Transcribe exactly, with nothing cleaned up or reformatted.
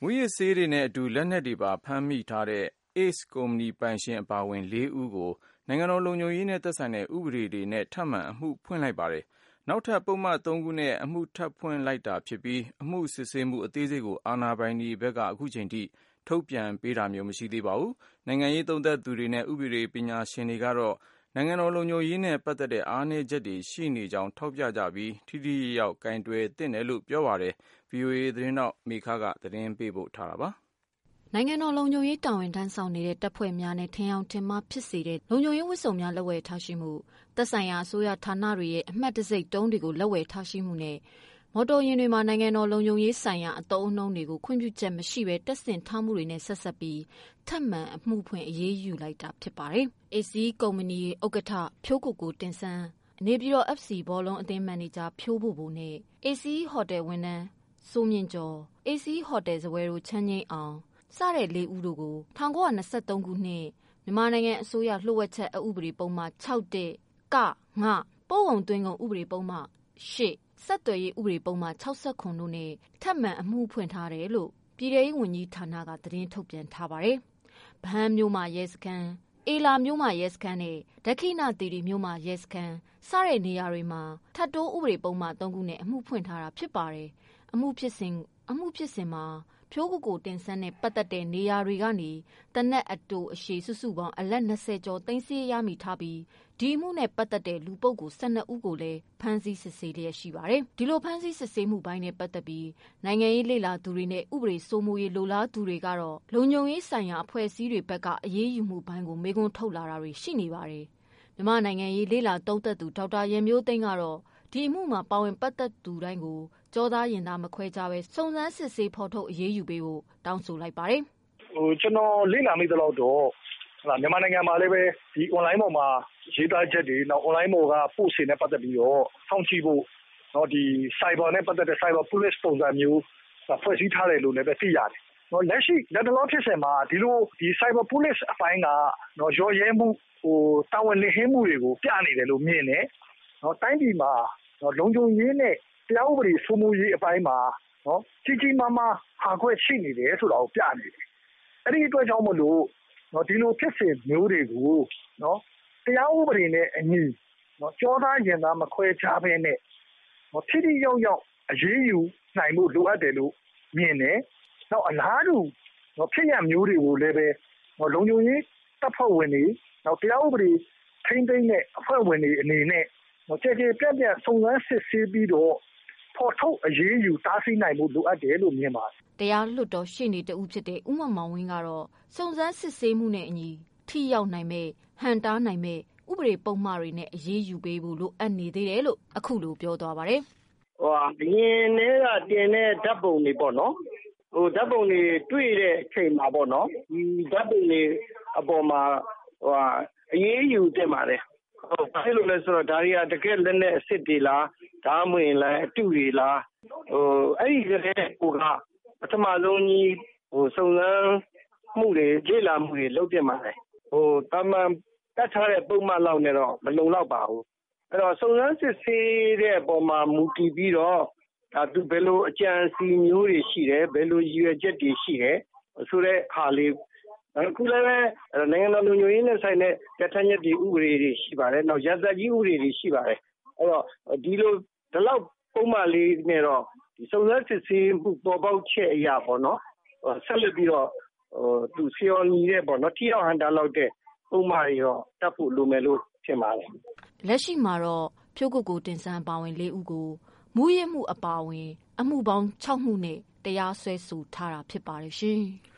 မူးယစ်ဆေးတွေနဲ့အတူလက်နက်တွေပါဖမ်းမိထားတဲ့ Ace ကုမ္ပဏီပိုင်ရှင်အပါအဝင်လေးဦးကိုနိုင်ငံတော်လုံခြုံရေးနဲ့သက်ဆိုင်တဲ့ဥပဒေတွေနဲ့ထပ်မံအမှုဖွင့်လိုက်ပါတယ်။နောက်ထပ်ပုဒ်မသုံးခုနဲ့အမှုထပ်ဖွင့်လိုက်တာဖြစ်ပြီးအမှုစစ်ဆေးမှုအသေးစိတ်ကိုအာဏာပိုင်တွေဘက်ကအခုချိန်ထိထုတ်ပြန်ပေးတာမျိုးမရှိသေးပါဘူး။နိုင်ငံရေးသုံးသပ်သူတွေနဲ့ဥပဒေပညာရှင်တွေကတော့နိုင်ငံတော်လုံခြုံရေးနဲ့ပတ်သက်တဲ့အားနည်းချက်တွေရှိနေကြောင်းထောက်ပြကြပြီးထိထိရောက်ရောက်ကိုင်တွယ်သင့်တယ်လို့ပြောပါတယ်။ ဗွီအိုအေသတင်းထောက်မေခကသတင်းပေးပို့ထားတာပါ။နိုင်ငံတော်လုံခြုံရေးတာဝန်ထမ်းဆောင်နေတဲ့တပ်ဖွဲ့များနဲ့ထင်အောင်ထင်မှားဖြစ်စေတဲ့လုံခြုံရေးဝတ်စုံများလက်ဝယ်ထားရှိမှုသက်ဆိုင်ရာအစိုးရဌာနတွေရဲ့အမှတ်တံဆိပ်တုံးတွေကိုလက်ဝယ်ထားရှိမှုနဲ့မော်တော်ယာဉ်တွေမှာနိုင်ငံတော်လုံခြုံရေးဆိုင်ရာအသုံးအနှုန်းတွေကိုခွင့်ပြုချက်မရှိဘဲတပ်ဆင်ထားမှုတွေနဲ့ဆက်စပ်ပြီးထပ်မံအမှုဖွင့်အရေးယူလိုက်တာဖြစ်ပါတယ်။ Ace ကုမ္ပဏီဥက္ကဋ္ဌဖြိုးကိုကိုတင်ဆန်း၊နေပြည်တော် အက်ဖ်စီ ဘောလုံးအသင်းမန်နေဂျာဖြိုးဘိုဘိုနဲ့ Ace ဟိုတယ်ဝန်ထမ်းစိုးမြင့်ကျော်၊ Ace ဟိုတယ်စားပွဲတို့ချမ်းငြိမ်းအောင်စတဲ့လေးဦးတို့ကို၁၉၂၃ခုနှစ်မြန်မာနိုင်ငံအစိုးရလျှို့ဝှက်ချက်အက်ဥပဒေပုဒ်မ ၆ (၁) (က) (င) ပို့ကုန်သွင်းကုန်ဥပဒေပုဒ်မ ၈ ဆက်သွယ်ရေးဥပဒေပုဒ်မ ၆၇ တို့နဲ့ထပ်မံအမှုဖွင့်ထားတယ်လို့ပြည်ထဲရေးဝန်ကြီးဌာနကသတင်းထုတ်ပြန်ထားပါတယ်။ဗဟန်းမြို့မရဲစခန်း၊အေလာမြို့မရဲစခန်းနဲ့ဒက္ခိဏသီရိမြို့မရဲစခန်းစတဲ့နေရာတွေမှာထပ်တိုးဥပဒေပုဒ်မသုံးခုနဲ့အမှုဖွင့်ထားတာဖြစ်ပါတယ်။အမှုဖြစ်စဉ်အမှုဖြစ်စဉ်မှာဖြိုးကိုကိုတင်ဆန်းနဲ့ပတ်သက်တဲ့နေရာတွေကနေတနက်အတူအရှိစုစုပေါင်းအလက်၂၀ကျော်သိမ်းဆည်းရမိထားပြီးဒီအမှုနဲ့ပတ်သက်တဲ့လူပုဂ္ဂိုလ်၁၂ဦးကိုလည်းဖမ်းဆီးစစ်ဆေးလျက်ရှိပါတယ်။ဒီလိုဖမ်းဆီးစစ်ဆေးမှုပိုင်းနဲ့ပတ်သက်ပြီးနိုင်ငံရေးလေ့လာသူတွေနဲ့ဥပဒေစိုးမိုးရေးလိုလားသူတွေကတော့လုံခြုံရေးဆိုင်ရာအဖွဲ့အစည်းတွေဘက်ကအရေးယူမှုပိုင်းကိုမေးခွန်းထုတ်လာတာတွေရှိနေပါတယ်။မြန်မာနိုင်ငံရေးလေ့လာသုံးသပ်သူဒေါက်တာရန်မျိုးသိန်းကတော့ဒီအမှုမှာပါဝင်ပတ်သက်သူတိုင်းကိုကြောသားရင်သားမခွဲခြားပဲစုံစမ်းစစ်ဆေးဖော်ထုတ်အရေးယူပေးဖို့တောင်းဆိုလိုက်ပါတယ်။ဟိုကျွန်တော်လေ့လာမိသလောက်တော့မြန်မာနိုင်ငံမှာလည်းပဲဒီ online ပေါ်မှာရေးသားချက်တွေနောက် online ပေါ်က post တွေနဲ့ပတ်သက်ပြီးတော့စောင့်ကြည့်ဖို့เนาะဒီ cyber နဲ့ပတ်သက်တဲ့ cyber police ပုံစံမျိုးဖွဲ့စည်းထားတယ်လို့လည်းပဲသိရတယ်။เนาะလက်ရှိလက်တလောဖြစ်စဉ်မှာဒီလိုဒီ cyber police အပိုင်းကเนาะရောရဲမှုဟိုတာဝန်လစ်ဟင်းမှုတွေကိုပြနေတယ်လို့မြင်တယ်။เนาะတိုင်းပြည်မှာเนาะလုံခြုံရေးနဲ့တရားဥပဒေစိုးမိုးရေးအပိုင်းမှာเนาะကြီးကြီးမားမားဟာခွဲရှိနေတယ်ဆိုတာကိုပြနေတယ်။အဲ့ဒီအတွက်ကြောင့်မလို့เนาะဒီလိုဖြစ်စဉ်မျိုးတွေကိုเนาะတရားဥပဒေနဲ့အညီเนาะကြောသားရင်သားမခွဲခြားဘဲနဲ့เนาะထိထိရောက်ရောက်အရေးယူနိုင်မှုလိုအပ်တယ်လို့မြင်တယ်။နောက်အလားတူเนาะဖြစ်ရမျိုးတွေကိုလည်းပဲเนาะလုံခြုံရေးတပ်ဖွဲ့ဝင်တွေနောက်တရားဥပဒေထိန်းသိမ်းတဲ့အဖွဲ့ဝင်တွေအနေနဲ့เนาะကြေကြေပြန့်ပြန့်စုံစမ်းစစ်ဆေးပြီးတော့ဖော်ထုတ်အရေးယူတားဆီးနိုင်မှုလိုအပ်တယ်လို့မြင်ပါတယ်။တရားလွှတ်တော်ရှေ့နေတဦးဖြစ်တဲ့ဦးမောင်မောင်ဝင်းကတော့စုံစမ်းစစ်ဆေးမှုနဲ့အညီထိရောက်နိုင်မဲ့ဟန်တားနိုင်မဲ့ဥပဒေပုံမှားတွေနဲ့အရေးယူပေးဖို့လိုအပ်နေသေးတယ်လို့အခုလိုပြောသွားပါတယ်။ဟိုအရင်တည်းကတင်တဲ့ဓာတ်ပုံတွေပေါ့နော်။ဟိုဓာတ်ပုံတွေတွေ့တဲ့အချိန်မှာပေါ့နော်။ဒီဓာတ်ပုံတွေအပေါ်မှာဟိုအရေးယူတင်ပါတယ်။ဟိုဘာလို့လဲဆိုတော့ဒါတွေကတကယ်လက်နဲ့အစ်စ်တွေလားဒါမှမဟုတ်လည်းအတုတွေလားဟိုအဲ့ဒီကလေးဟိုကပထမဆုံးကြီးဟိုစုံစမ်းမှုတွေကြေးလာမှုတွေလုပ်တင်ပါတယ်ဟိုတမန်တတ်ထားတဲ့ပုံမှန်လောက်နဲ့တော့မလုံလောက်ပါဘူးအဲ့တော့စုံစမ်းစစ်ဆေးတဲ့အပေါ်မှာမူတည်ပြီးတော့ဒါသူဘယ်လိုအကြံစီမျိုးတွေရှိတယ်ဘယ်လိုရည်ရွယ်ချက်တွေရှိတယ်ဆိုတဲ့ဟာလေးအခုလည်းနိုင်ငံတော်လူမျိုးရေးနဲ့ဆိုင်တဲ့တထက်ညက်ဒီဥပဒေတွေရှိပါတယ်နောက်ရာဇသကြီးဥပဒေတွေရှိပါတယ်အဲ့တော့ဒီလိုဒီလောက်ပုံမှန်လေးနဲ့တော့ဒီစုံစမ်းစစ်ဆေးမှုပေါ်ပေါက်ချက်အရာပေါ့နော်ဆက်လက်ပြီးတော့ဟိုသူစီယော်ညီတဲ့ပေါ့နော်ထိရောက်ဟန်တာလောက်တဲ့ပုံမှန်တွေတော့တတ်ဖို့လိုမယ်လို့ထင်ပါတယ်လက်ရှိမှာတော့ဖြိုးကိုကိုတင်ဆန်းပါဝင်လေးဦးကိုမူရမှုအပါဝင်အမှုပေါင်း၆မှုနဲ့တရားစွဲဆိုထားတာဖြစ်ပါတယ်ရှင်